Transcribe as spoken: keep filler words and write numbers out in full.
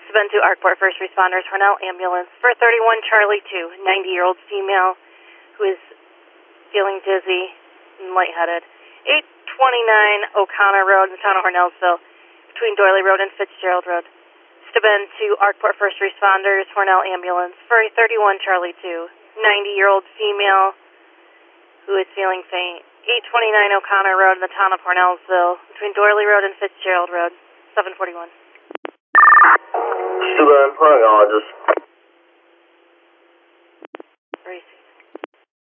Suben to Arkport First Responders, Hornell Ambulance for thirty-one Charlie two, ninety-year-old female who is feeling dizzy and lightheaded. eight twenty-nine O'Connor Road in the town of Hornellsville, between Doyley Road and Fitzgerald Road. Suben to Arkport First Responders, Hornell Ambulance for a thirty-one Charlie two, ninety-year-old female who is feeling faint. eight twenty-nine O'Connor Road in the town of Hornellsville, between Doyley Road and Fitzgerald Road, seven forty-one. Suben, pulmonologist.